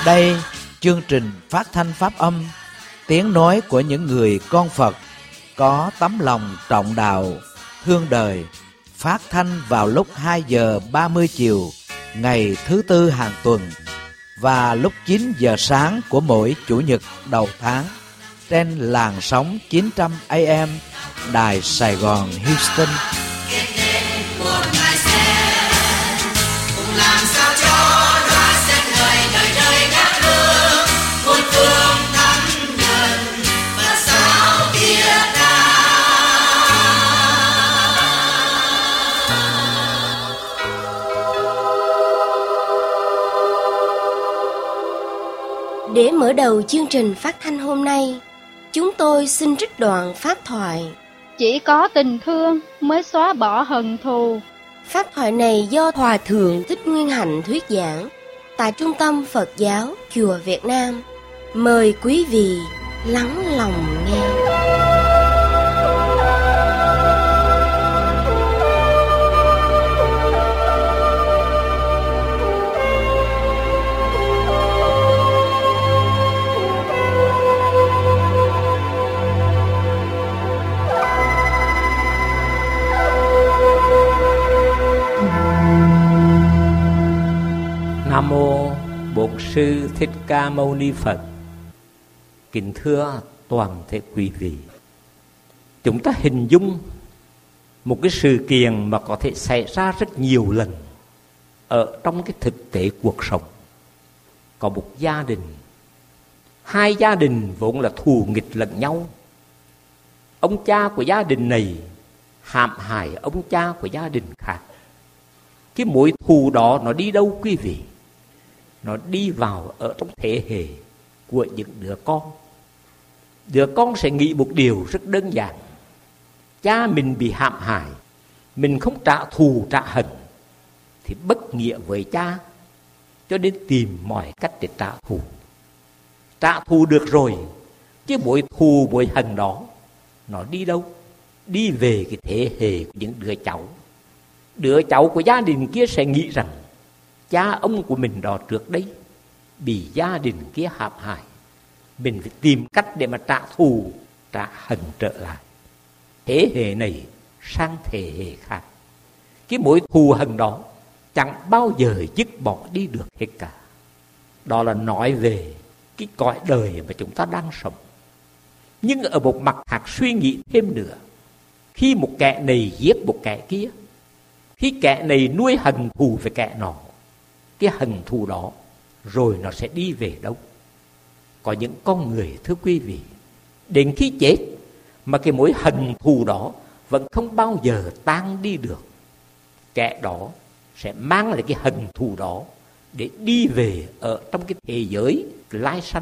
Đây, chương trình phát thanh pháp âm, tiếng nói của những người con Phật có tấm lòng trọng đạo, thương đời, phát thanh vào lúc 2 giờ 30 chiều ngày thứ Tư hàng tuần và lúc 9 giờ sáng của mỗi Chủ nhật đầu tháng trên làn sóng 900 AM Đài Sài Gòn Houston. Để mở đầu chương trình phát thanh hôm nay, chúng tôi xin trích đoạn pháp thoại Chỉ có tình thương mới xóa bỏ hận thù. Pháp thoại này do Hòa Thượng Thích Nguyên Hạnh thuyết giảng tại Trung tâm Phật giáo Chùa Việt Nam. Mời quý vị lắng lòng nghe. Nam mô Bổn Sư Thích Ca Mâu Ni Phật. Kính thưa toàn thể quý vị, chúng ta hình dung một cái sự kiện mà có thể xảy ra rất nhiều lần ở trong cái thực tế cuộc sống. Có một gia đình, hai gia đình vốn là thù nghịch lẫn nhau. Ông cha của gia đình này hãm hại ông cha của gia đình khác. Cái mối thù đó nó đi đâu quý vị? Nó đi vào ở trong thế hệ của những đứa con. Đứa con sẽ nghĩ một điều rất đơn giản: cha mình bị hãm hại, mình không trả thù trả hận thì bất nghĩa với cha, cho nên tìm mọi cách để trả thù. Trả thù được rồi, chứ mối thù mối hận đó nó đi đâu? Đi về cái thế hệ của những đứa cháu. Đứa cháu của gia đình kia sẽ nghĩ rằng cha ông của mình đó trước đây bị gia đình kia hãm hại, mình phải tìm cách để mà trả thù, trả hận trở lại. Thế hệ này sang thế hệ khác, cái mối thù hận đó chẳng bao giờ dứt bỏ đi được hết cả. Đó là nói về cái cõi đời mà chúng ta đang sống. Nhưng ở một mặt khác suy nghĩ thêm nữa, khi một kẻ này giết một kẻ kia, khi kẻ này nuôi hận thù với kẻ nọ, cái hận thù đó rồi nó sẽ đi về đâu? Có những con người, thưa quý vị, đến khi chết mà cái mối hận thù đó vẫn không bao giờ tan đi được. Kẻ đó sẽ mang lại cái hận thù đó để đi về ở trong cái thế giới lai sanh.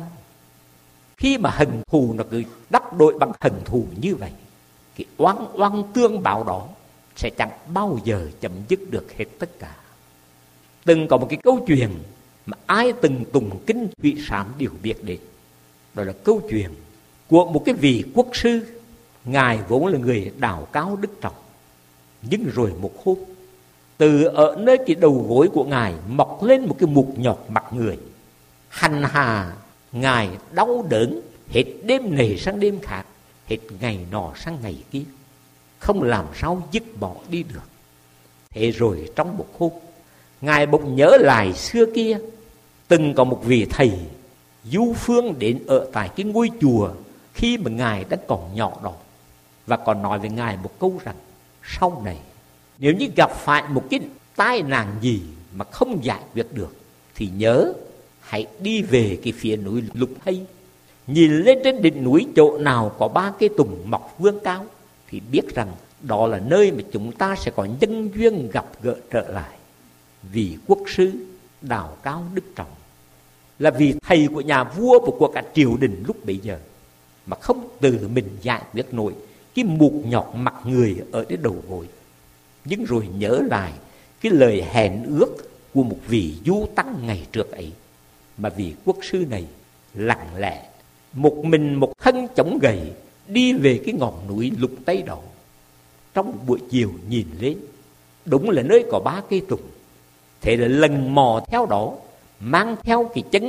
Khi mà hận thù nó cứ đắp đổi bằng hận thù như vậy, cái oan tương báo đó sẽ chẳng bao giờ chấm dứt được hết tất cả. Từng có một cái câu chuyện mà ai từng tùng kinh Thủy Sám đều biết đến. Đó là câu chuyện của một cái vị quốc sư. Ngài vốn là người đạo cao đức trọng, nhưng rồi một hôm, từ ở nơi cái đầu gối của Ngài mọc lên một cái mụn nhọt mặt người. Hành hạ Ngài đau đớn hết đêm này sang đêm khác, hết ngày nọ sang ngày kia, không làm sao dứt bỏ đi được. Thế rồi trong một hôm, Ngài bỗng nhớ lại xưa kia, từng có một vị thầy du phương đến ở tại cái ngôi chùa khi mà Ngài đã còn nhỏ đó, và còn nói với Ngài một câu rằng: sau này nếu như gặp phải một cái tai nạn gì mà không giải quyết được thì nhớ hãy đi về cái phía núi Lục Thây, nhìn lên trên đỉnh núi chỗ nào có 3 cây tùng mọc vươn cao thì biết rằng đó là nơi mà chúng ta sẽ có nhân duyên gặp gỡ trở lại. Vì quốc sư đạo cao đức trọng, là vì thầy của nhà vua và của cả triều đình lúc bấy giờ, mà không tự mình giải quyết nổi cái mụn nhọt mặt người ở cái đầu gối. Nhưng rồi nhớ lại cái lời hẹn ước của một vị du tăng ngày trước ấy, mà vị quốc sư này lặng lẽ một mình một thân chống gầy đi về cái ngọn núi Lục Tây đó. Trong một buổi chiều nhìn lên, đúng là nơi có 3 cây tùng. Thế là lần mò theo đó, mang theo cái chân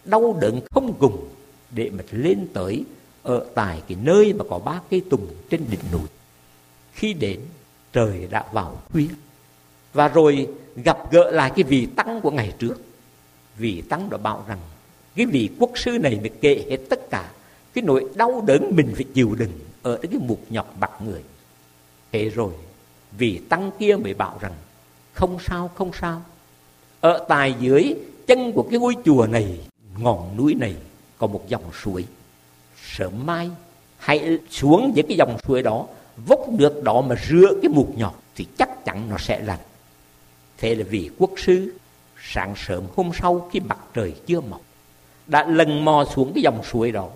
đau đớn không cùng để mà lên tới ở tại cái nơi mà có 3 cây tùng trên đỉnh núi. Khi đến, trời đã vào khuya, và rồi gặp gỡ lại cái vị tăng của ngày trước. Vị tăng đã bảo rằng cái vị quốc sư này mới kể hết tất cả cái nỗi đau đớn mình phải chịu đựng ở cái mục nhọc bạc người. Thế rồi vị tăng kia mới bảo rằng không sao, không sao. Ở tại dưới chân của cái ngôi chùa này, ngọn núi này, có một dòng suối. Sớm mai hãy xuống với cái dòng suối đó, vốc nước đó mà rửa cái mục nhọc thì chắc chắn nó sẽ lành. Thế là vị quốc sư sáng sớm hôm sau khi mặt trời chưa mọc đã lần mò xuống cái dòng suối đó,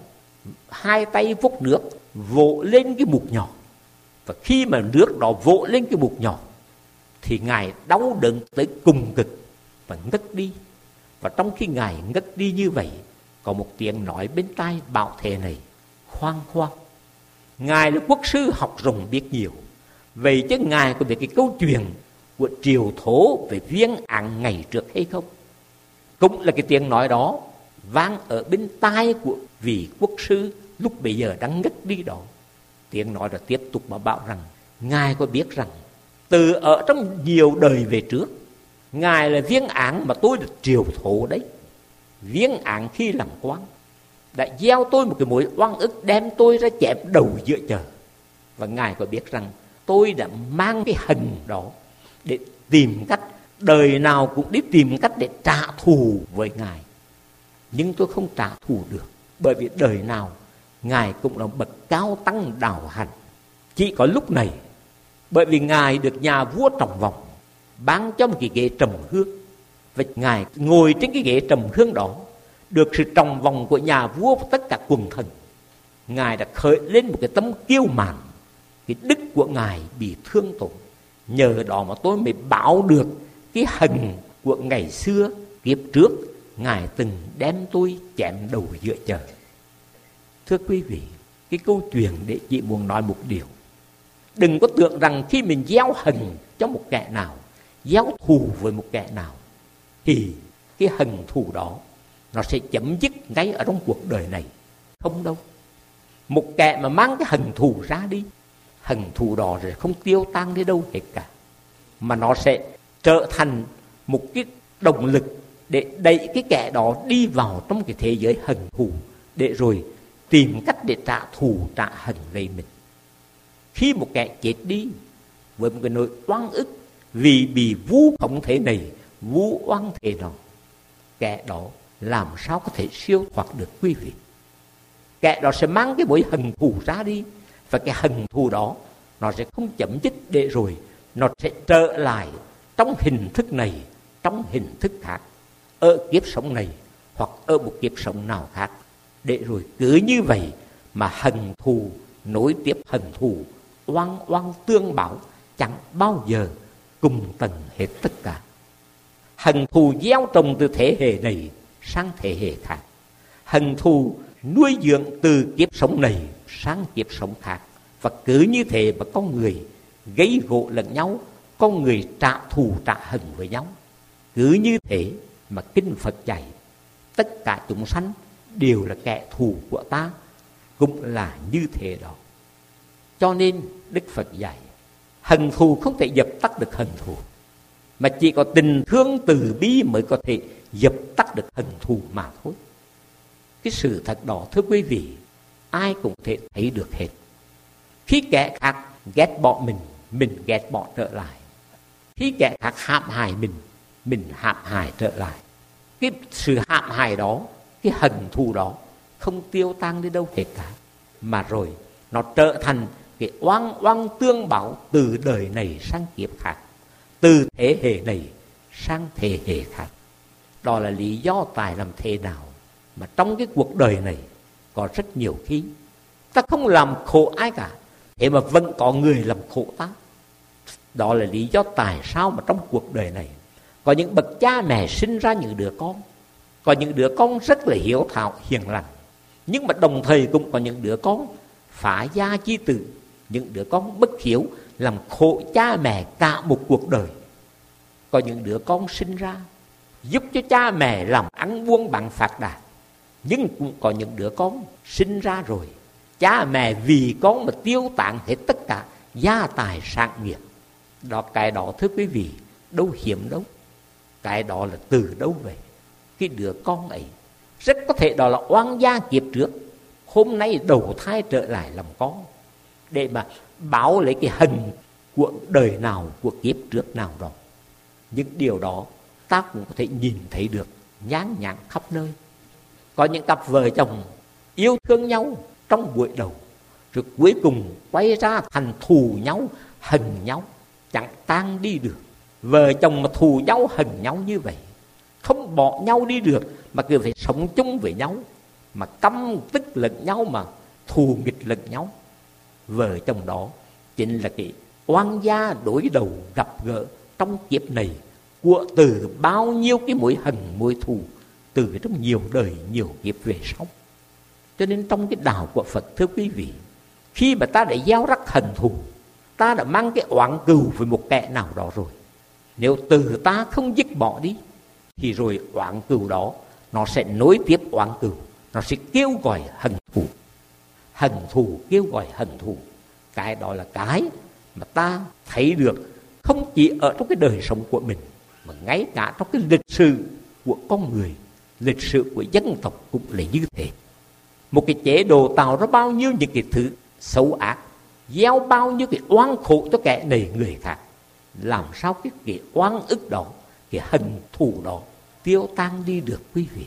2 tay vốc nước vỗ lên cái mục nhọc. Và khi mà nước đó vỗ lên cái mục nhọc thì Ngài đau đớn tới cùng cực và ngất đi. Và trong khi Ngài ngất đi như vậy, có một tiếng nói bên tai bảo thế này: khoan khoan, Ngài là quốc sư học rộng biết nhiều, vậy chứ Ngài có biết cái câu chuyện của Triều Thố về Viên Ảng ngày trước hay không? Cũng là cái tiếng nói đó vang ở bên tai của vị quốc sư lúc bấy giờ đang ngất đi đó. Tiếng nói đã tiếp tục mà bảo rằng Ngài có biết rằng từ ở trong nhiều đời về trước, Ngài là Viên Ảng mà tôi là Triều Thố đấy. Viên Ảng khi làm quan đã gieo tôi một cái mối oan ức, đem tôi ra chém đầu giữa chợ. Và Ngài có biết rằng tôi đã mang cái hận đó để tìm cách, đời nào cũng đi tìm cách để trả thù với Ngài. Nhưng tôi không trả thù được, bởi vì đời nào Ngài cũng là bậc cao tăng đạo hạnh. Chỉ có lúc này, bởi vì Ngài được nhà vua Trọng Vọng ban cho một cái ghế trầm hương, và Ngài ngồi trên cái ghế trầm hương đó, được sự trầm vọng của nhà vua và tất cả quần thần, Ngài đã khởi lên một cái tấm kiêu mạn. Cái đức của Ngài bị thương tổn, nhờ đó mà tôi mới bảo được cái hận của ngày xưa kiếp trước Ngài từng đem tôi chém đầu giữa chợ. Thưa quý vị, cái câu chuyện để chỉ muốn nói một điều: đừng có tưởng rằng khi mình gieo hận cho một kẻ nào, gieo thù với một kẻ nào, thì cái hận thù đó nó sẽ chấm dứt ngay ở trong cuộc đời này. Không đâu. Một kẻ mà mang cái hận thù ra đi, hận thù đó rồi không tiêu tan đi đâu hết cả, mà nó sẽ trở thành một cái động lực để đẩy cái kẻ đó đi vào trong cái thế giới hận thù, để rồi tìm cách để trả thù trả hận về mình. Khi một kẻ chết đi với một cái nỗi oan ức vì bị vu khống thế này, vu oan thế nọ, kẻ đó làm sao có thể siêu thoát được quý vị? Kẻ đó sẽ mang cái mối hận thù ra đi, và cái hận thù đó nó sẽ không chấm dứt, để rồi nó sẽ trở lại trong hình thức này, trong hình thức khác, ở kiếp sống này hoặc ở một kiếp sống nào khác. Để rồi cứ như vậy mà hận thù nối tiếp hận thù, oan oan tương báo, chẳng bao giờ cùng tầng hết tất cả. Hận thù gieo trồng từ thế hệ này sang thế hệ khác, hận thù nuôi dưỡng từ kiếp sống này sang kiếp sống khác. Và cứ như thế mà con người gây gổ lẫn nhau, con người trả thù trả hận với nhau. Cứ như thế mà kinh Phật dạy tất cả chúng sanh đều là kẻ thù của ta, cũng là như thế đó. Cho nên Đức Phật dạy hận thù không thể dập tắt được hận thù, mà chỉ có tình thương từ bi mới có thể dập tắt được hận thù mà thôi. Cái sự thật đó thưa quý vị, ai cũng có thể thấy được hết. Khi kẻ khác ghét bỏ mình ghét bỏ trở lại. Khi kẻ khác hãm hại mình hãm hại trở lại. Cái sự hãm hại đó, cái hận thù đó không tiêu tan đi đâu hết cả, mà rồi nó trở thành cái oan oan tương báo từ đời này sang kiếp khác, từ thế hệ này sang thế hệ khác. Đó là lý do tại làm thế nào mà trong cái cuộc đời này có rất nhiều khi ta không làm khổ ai cả, thế mà vẫn có người làm khổ ta. Đó là lý do tại sao mà trong cuộc đời này có những bậc cha mẹ sinh ra những đứa con, có những đứa con rất là hiếu thảo hiền lành, nhưng mà đồng thời cũng có những đứa con phá gia chi tử, những đứa con bất hiếu làm khổ cha mẹ cả một cuộc đời. Có những đứa con sinh ra giúp cho cha mẹ làm ăn buôn bán phát đạt, Nhưng cũng có những đứa con sinh ra rồi, cha mẹ vì con mà tiêu tán hết tất cả gia tài sản nghiệp. Đó, cái đó thưa quý vị, đâu hiếm đâu. Cái đó là từ đâu về? Cái đứa con ấy rất có thể đó là oan gia kiếp trước, hôm nay đầu thai trở lại làm con, để mà báo lấy cái hận của đời nào, của kiếp trước nào đó. Những điều đó ta cũng có thể nhìn thấy được nhán nhán khắp nơi. Có những cặp vợ chồng yêu thương nhau trong buổi đầu, rồi cuối cùng quay ra thành thù nhau, hận nhau, chẳng tan đi được. Vợ chồng mà thù nhau, hận nhau như vậy, không bỏ nhau đi được, mà cứ phải sống chung với nhau, mà căm tức lẫn nhau, mà thù nghịch lẫn nhau. Vợ chồng đó chính là cái oan gia đối đầu gặp gỡ trong kiếp này của từ bao nhiêu cái mối hận mối thù từ trong nhiều đời nhiều kiếp về sau. Cho nên trong cái đạo của Phật, thưa quý vị, khi mà ta đã gieo rắc hận thù, ta đã mang cái oán cừu với một kẻ nào đó rồi, nếu từ ta không dứt bỏ đi, thì rồi oán cừu đó nó sẽ nối tiếp oán cừu, nó sẽ kêu gọi hận thù. Hận thù kêu gọi hận thù. Cái đó là cái mà ta thấy được không chỉ ở trong cái đời sống của mình, mà ngay cả trong cái lịch sử của con người, lịch sử của dân tộc cũng là như thế. Một cái chế độ tạo ra bao nhiêu những cái thứ xấu ác, gieo bao nhiêu cái oan khổ cho kẻ này người khác, làm sao cái oan ức đó, cái hận thù đó tiêu tan đi được quý vị?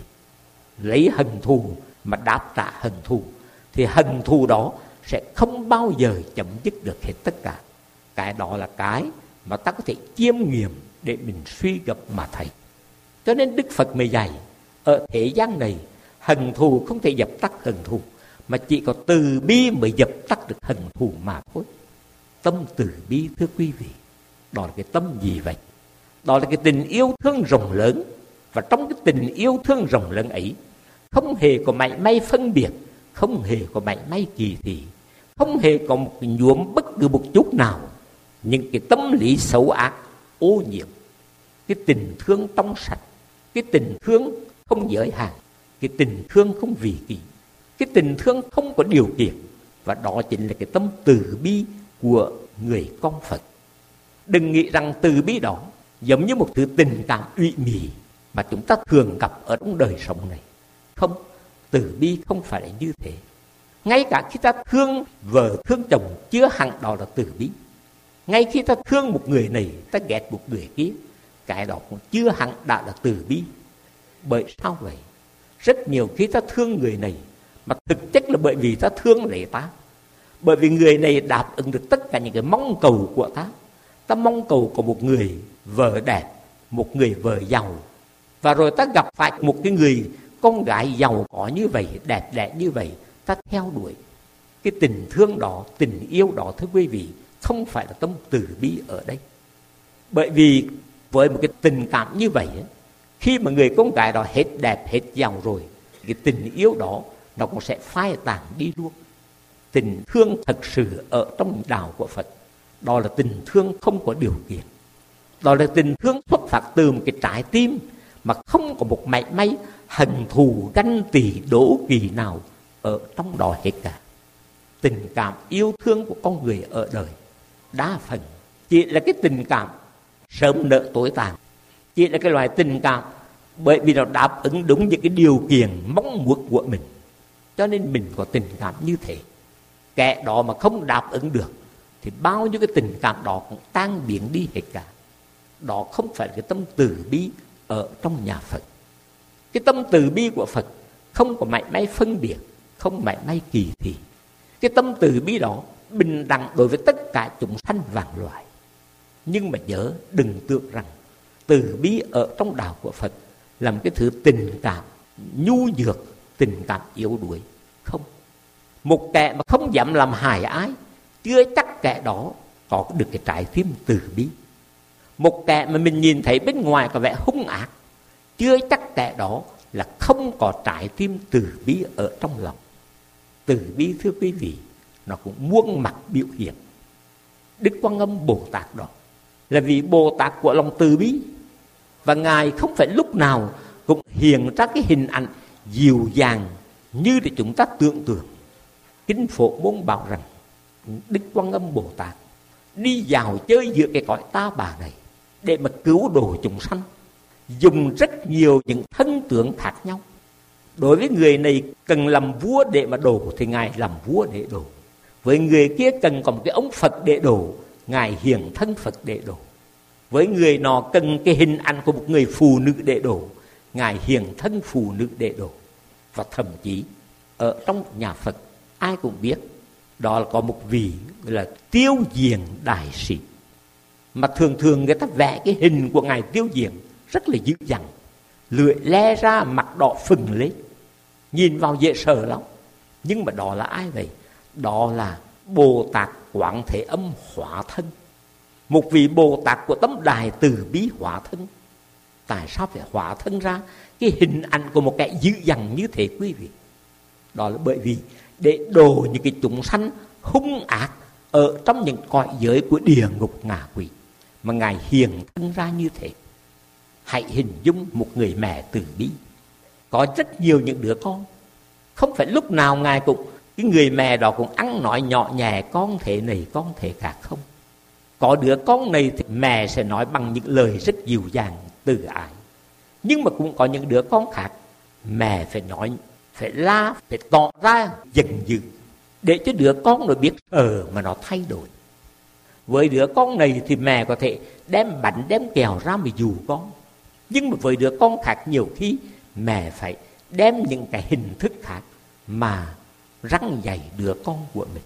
Lấy hận thù mà đáp trả hận thù, thì hận thù đó sẽ không bao giờ chấm dứt được hết tất cả. Cái đó là cái mà ta có thể chiêm nghiệm để mình suy gẫm mà thấy. Cho nên Đức Phật mới dạy, ở thế gian này hận thù không thể dập tắt hận thù, mà chỉ có từ bi mới dập tắt được hận thù mà thôi. Tâm từ bi, thưa quý vị, đó là cái tâm gì vậy? Đó là cái tình yêu thương rộng lớn. Và trong cái tình yêu thương rộng lớn ấy, không hề có mảy may phân biệt, không hề có mảy may kỳ thị, không hề có một cái nhuốm bất cứ một chút nào những cái tâm lý xấu ác, ô nhiễm. Cái tình thương trong sạch, cái tình thương không giới hạn, cái tình thương không vị kỷ, cái tình thương không có điều kiện. Và đó chính là cái tâm từ bi của người con Phật. Đừng nghĩ rằng từ bi đó giống như một thứ tình cảm ủy mị mà chúng ta thường gặp ở trong đời sống này. Không, từ bi không phải là như thế. Ngay cả khi ta thương vợ thương chồng chưa hẳn đó là từ bi. Ngay khi ta thương một người này, ta ghét một người kia, cái đó cũng chưa hẳn đã là từ bi. Bởi sao vậy? Rất nhiều khi ta thương người này, mà thực chất là bởi vì ta thương lấy ta. Bởi vì người này đáp ứng được tất cả những cái mong cầu của ta. Ta mong cầu của một người vợ đẹp, một người vợ giàu, và rồi ta gặp phải một cái người con gái giàu có như vậy, đẹp đẽ như vậy, ta theo đuổi. Cái tình thương đó, tình yêu đó, thưa quý vị, không phải là tâm từ bi ở đây. Bởi vì với một cái tình cảm như vậy, khi mà người con gái đó hết đẹp, hết giàu rồi, cái tình yêu đó nó cũng sẽ phai tàn đi luôn. Tình thương thật sự ở trong đạo của Phật, đó là tình thương không có điều kiện. Đó là tình thương xuất phát từ một cái trái tim mà không có một mảy may hận thù, ganh tỳ, đố kỵ nào ở trong đó hết cả. Tình cảm yêu thương của con người ở đời đa phần chỉ là cái tình cảm sớm nợ tối tàn, chỉ là cái loại tình cảm bởi vì nó đáp ứng đúng những cái điều kiện mong muốn của mình, cho nên mình có tình cảm như thế. Kẻ đó mà không đáp ứng được thì bao nhiêu cái tình cảm đó cũng tan biến đi hết cả. Đó không phải là cái tâm từ bi ở trong nhà Phật. Cái tâm từ bi của Phật không có mảy may phân biệt, không mảy may kỳ thị. Cái tâm từ bi đó bình đẳng đối với tất cả chúng sanh vạn loài. Nhưng mà nhớ, đừng tưởng rằng từ bi ở trong đạo của Phật là một cái thứ tình cảm nhu nhược, tình cảm yếu đuối. Không. Một kẻ mà không dám làm hại ai, chưa chắc kẻ đó có được cái trái tim từ bi. Một kẻ mà mình nhìn thấy bên ngoài có vẻ hung ác, chưa chắc kẻ đó là không có trái tim từ bi ở trong lòng. Từ bi, thưa quý vị, nó cũng muôn mặt biểu hiện. Đức Quan Âm Bồ Tát đó là vị Bồ Tát của lòng từ bi, và Ngài không phải lúc nào cũng hiện ra cái hình ảnh dịu dàng như để chúng ta tưởng tượng. Kinh Phổ Môn bảo rằng Đức Quan Âm Bồ Tát đi dạo chơi giữa cái cõi ta bà này để mà cứu độ chúng sanh, dùng rất nhiều những thân tướng khác nhau. Đối với người này cần làm vua để mà độ thì Ngài làm vua để độ. Với người kia cần có một cái ông Phật để độ, Ngài hiện thân Phật để độ. Với người nọ cần cái hình ảnh của một người phụ nữ để độ, Ngài hiện thân phụ nữ để độ. Và thậm chí ở trong nhà Phật ai cũng biết đó là có một vị gọi là Tiêu Diền Đại Sĩ, mà thường thường người ta vẽ cái hình của Ngài Tiêu Diền rất là dữ dằn, lưỡi le ra, mặt đỏ phừng lên, nhìn vào dễ sợ lắm. Nhưng mà đó là ai vậy? Đó là Bồ Tát Quán Thế Âm hóa thân, một vị Bồ Tát của tấm Đại Từ Bi hóa thân. Tại sao phải hóa thân ra cái hình ảnh của một kẻ dữ dằn như thế quý vị? Đó là bởi vì để độ những cái chúng sanh hung ác ở trong những cõi giới của địa ngục ngạ quỷ mà Ngài hiện thân ra như thế. Hãy hình dung một người mẹ từ bi có rất nhiều những đứa con, không phải lúc nào Ngài cũng cái người mẹ đó cũng ăn nói nhỏ nhẹ, con thế này con thế khác không. Có đứa con này thì mẹ sẽ nói bằng những lời rất dịu dàng từ ái, nhưng mà cũng có những đứa con khác mẹ phải nói, phải la, phải tỏ ra giận dữ để cho đứa con nó biết mà nó thay đổi. Với đứa con này thì mẹ có thể đem bánh đem kẹo ra mà dụ con, nhưng mà với đứa con khác nhiều khi mẹ phải đem những cái hình thức khác mà răn dạy đứa con của mình.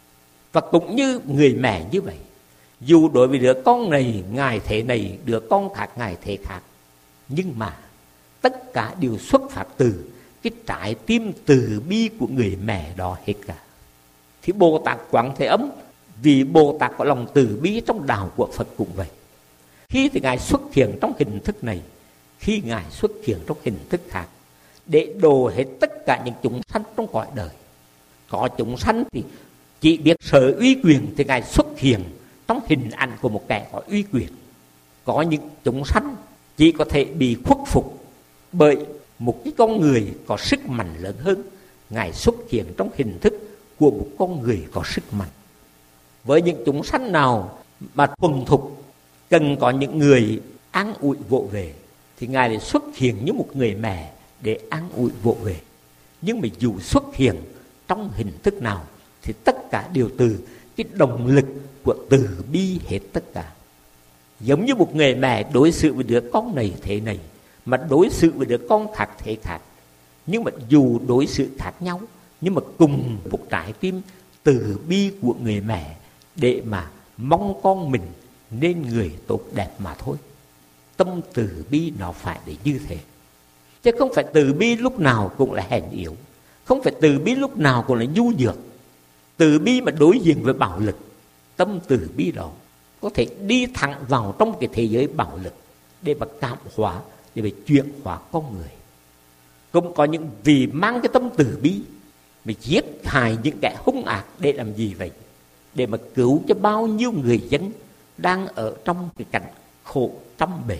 Và cũng như người mẹ như vậy, dù đối với đứa con này Ngài thế này, đứa con khác Ngài thế khác, nhưng mà tất cả đều xuất phát từ cái trái tim từ bi của người mẹ đó hết cả. Thì Bồ Tát Quán Thế Âm, vì Bồ Tát có lòng từ bi trong đạo của Phật cũng vậy. Khi thì Ngài xuất hiện trong hình thức này, khi Ngài xuất hiện trong hình thức khác, để độ hết tất cả những chúng sanh trong cõi đời. Có chúng sanh thì chỉ biết sợ uy quyền thì Ngài xuất hiện trong hình ảnh của một kẻ có uy quyền. Có những chúng sanh chỉ có thể bị khuất phục bởi một cái con người có sức mạnh lớn hơn, Ngài xuất hiện trong hình thức của một con người có sức mạnh. Với những chúng sanh nào mà thuần thục cần có những người an ủi vỗ về thì Ngài lại xuất hiện như một người mẹ để an ủi vỗ về. Nhưng mà dù xuất hiện trong hình thức nào thì tất cả đều từ cái động lực của từ bi hết tất cả. Giống như một người mẹ đối xử với đứa con này thế này, mà đối xử với đứa con khác thế khác. Nhưng mà dù đối xử khác nhau, nhưng mà cùng một trái tim từ bi của người mẹ để mà mong con mình nên người tốt đẹp mà thôi. Tâm từ bi nó phải để như thế, chứ không phải từ bi lúc nào cũng là hèn yếu, không phải từ bi lúc nào cũng là nhu nhược. Từ bi mà đối diện với bạo lực, tâm từ bi đó có thể đi thẳng vào trong cái thế giới bạo lực để mà cảm hóa, để mà chuyển hóa con người. Cũng có những vì mang cái tâm từ bi mà giết hại những kẻ hung ác để làm gì vậy? Để mà cứu cho bao nhiêu người dân đang ở trong cái cảnh khổ trăm bề.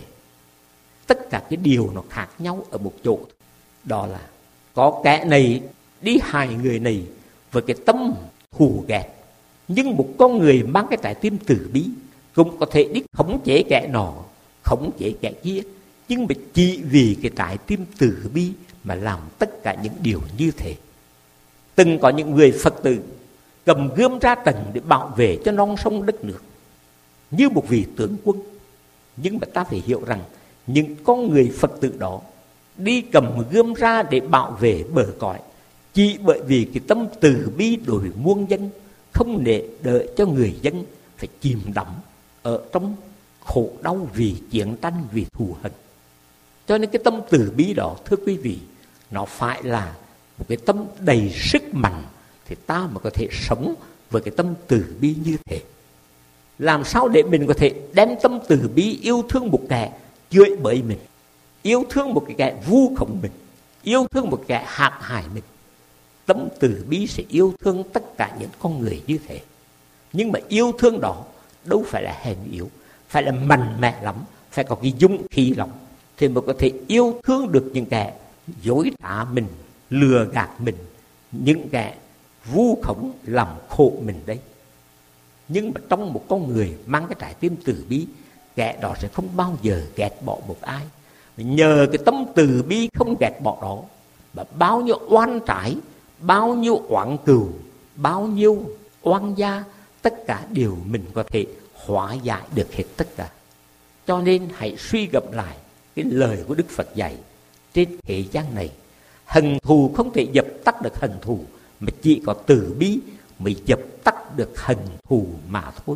Tất cả cái điều nó khác nhau ở một chỗ, đó là có kẻ này đi hại người này với cái tâm thù ghét, nhưng một con người mang cái trái tim từ bi cũng có thể đi khống chế kẻ nọ, khống chế kẻ kia, nhưng mà chỉ vì cái trái tim từ bi mà làm tất cả những điều như thế. Từng có những người Phật tử cầm gươm ra trận để bảo vệ cho non sông đất nước như một vị tướng quân. Nhưng mà ta phải hiểu rằng những con người Phật tử đó đi cầm gươm ra để bảo vệ bờ cõi chỉ bởi vì cái tâm từ bi đối với muôn dân, không để đợi cho người dân phải chìm đắm ở trong khổ đau vì chiến tranh, vì thù hận. Cho nên cái tâm từ bi đó, thưa quý vị, nó phải là một cái tâm đầy sức mạnh thì ta mà có thể sống với cái tâm từ bi như thế. Làm sao để mình có thể đem tâm từ bi yêu thương một kẻ chửi bới mình, yêu thương một cái kẻ vu khống mình, yêu thương một kẻ hãm hại mình. Tâm từ bi sẽ yêu thương tất cả những con người như thế. Nhưng mà yêu thương đó đâu phải là hèn yếu, phải là mạnh mẽ lắm, phải có cái dũng khí lắm thì mới có thể yêu thương được những kẻ dối trá mình, lừa gạt mình, những kẻ vu khống làm khổ mình đấy. Nhưng mà trong một con người mang cái trái tim từ bi, kẻ đó sẽ không bao giờ ghét bỏ một ai. Nhờ cái tâm từ bi không ghét bỏ đó mà bao nhiêu oan trái, bao nhiêu oán cừu, bao nhiêu oan gia, tất cả đều mình có thể hóa giải được hết tất cả. Cho nên hãy suy gẫm lại cái lời của Đức Phật dạy: trên thế gian này, hận thù không thể dập tắt được hận thù, mà chỉ có từ bi mới dập tắt được hận thù mà thôi.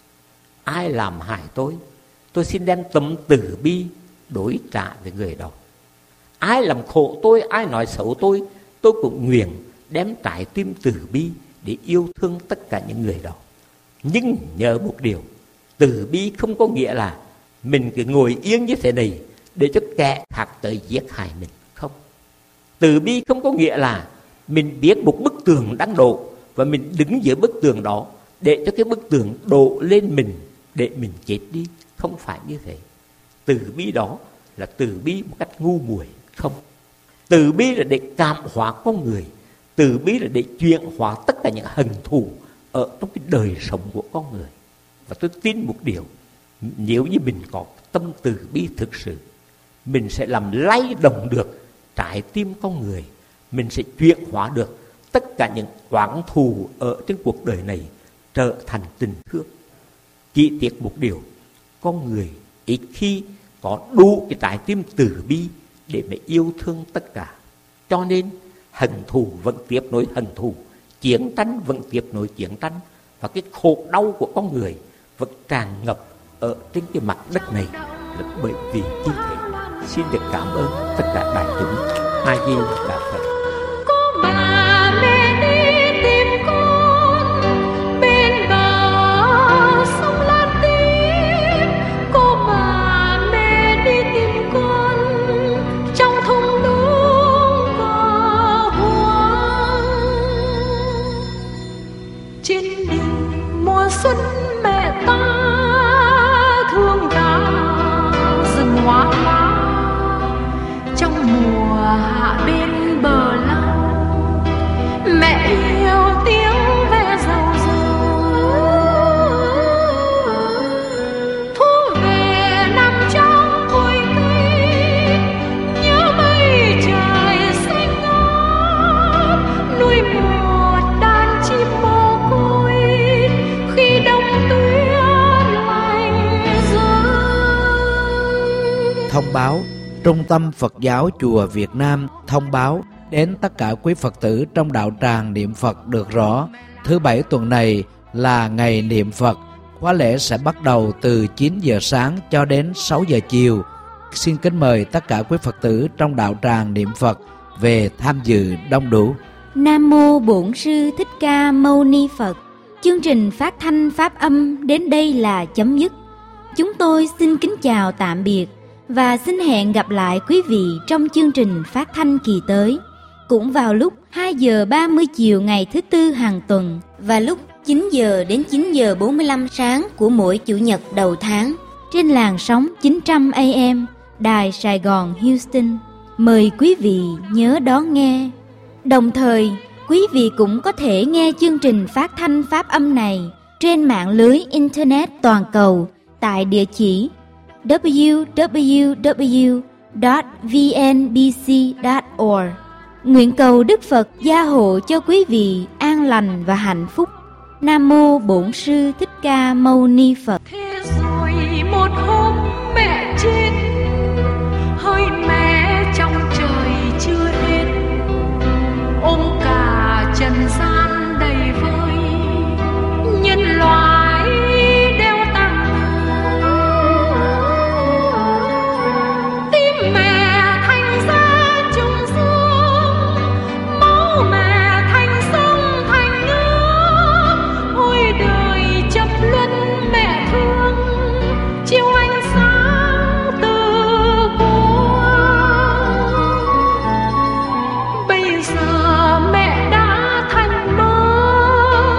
Ai làm hại tôi xin đem tâm từ bi đối trả với người đó. Ai làm khổ tôi, ai nói xấu tôi cũng nguyện đem trái tim từ bi để yêu thương tất cả những người đó. Nhưng nhớ một điều, từ bi không có nghĩa là mình cứ ngồi yên như thế này để cho kẻ khác tới giết hại mình. Không. Từ bi không có nghĩa là mình biết một bức tường đang đổ và mình đứng giữa bức tường đó để cho cái bức tường đổ lên mình để mình chết đi. Không phải như thế. Từ bi đó là từ bi một cách ngu muội. Không. Từ bi là để cảm hóa con người. Từ bi là để chuyển hóa tất cả những hận thù ở trong cái đời sống của con người. Và tôi tin một điều, nếu như mình có tâm từ bi thực sự, mình sẽ làm lay động được trái tim con người. Mình sẽ chuyển hóa được tất cả những oán thù ở trên cuộc đời này trở thành tình thương. Chỉ tiếc một điều, con người ít khi có đủ cái trái tim từ bi để mà yêu thương tất cả. Cho nên hận thù vẫn tiếp nối hận thù, chiến tranh vẫn tiếp nối chiến tranh, và cái khổ đau của con người vẫn tràn ngập ở trên cái mặt đất này là bởi vì như thế. Xin được cảm ơn tất cả đại chúng. A Di Đà Phật. Xuân mẹ ta thương ta rừng hoa lá, trong mùa hạ bên bờ lao, mẹ yêu tiếng ve rầu rầu. Thu về nằm trong bụi cây, nhớ mây trời xanh ngát, nuôi một đàn chim mồ côi khi đông tuyết lạnh rơi. Thông báo: Trung tâm Phật giáo Chùa Việt Nam thông báo đến tất cả quý Phật tử trong đạo tràng niệm Phật được rõ, thứ Bảy tuần này là ngày niệm Phật. Khóa lễ sẽ bắt đầu từ 9 giờ sáng cho đến 6 giờ chiều. Xin kính mời tất cả quý Phật tử trong đạo tràng niệm Phật về tham dự đông đủ. Nam Mô Bổn Sư Thích Ca Mâu Ni Phật. Chương trình phát thanh pháp âm đến đây là chấm dứt. Chúng tôi xin kính chào tạm biệt và xin hẹn gặp lại quý vị trong chương trình phát thanh kỳ tới, cũng vào lúc 2 giờ 30 chiều ngày thứ Tư hàng tuần và lúc 9 giờ đến 9 giờ 45 sáng của mỗi Chủ nhật đầu tháng trên làn sóng 900 AM Đài Sài Gòn Houston. Mời quý vị nhớ đón nghe. Đồng thời, quý vị cũng có thể nghe chương trình phát thanh pháp âm này trên mạng lưới Internet toàn cầu tại địa chỉ www.vnbc.org. Nguyện cầu Đức Phật gia hộ cho quý vị an lành và hạnh phúc. Nam Mô Bổn Sư Thích Ca Mâu Ni Phật. Thế rồi một hôm mẹ chết, hơi mẹ trong trời chưa hết, ôm cả trần gian đầy vơi, nhân loại đeo tang. Tim mẹ thành ra trùng dương, máu mẹ thành sông thành nước, ôi đời chấp luân mẹ thương, chiếu ánh sáng từ quang. Bây giờ mẹ đã thành mơ,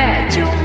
mẹ chung